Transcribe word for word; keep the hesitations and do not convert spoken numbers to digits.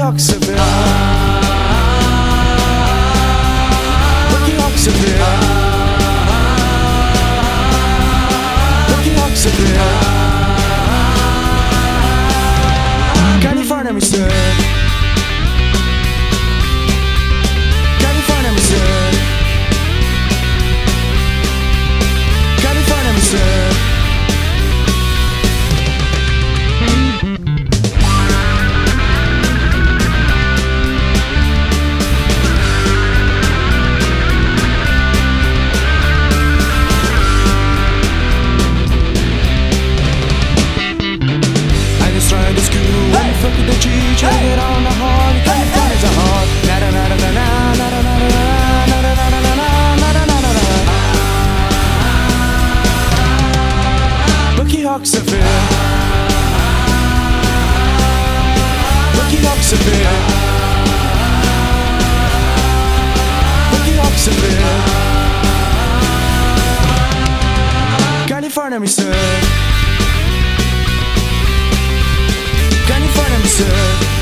också vill. Boogie också vill. Boogie också vill. California mi sir. California mi sir. California mi sir. Trying to school when you fuck with the G, trying to get on the horn, you can't find it's a heart. Na na na na na na na na na na na na na na na na. Boogie Hawks are fair. Boogie Hawks are fair. Boogie Hawks are fair. California mi sir. California mi sir.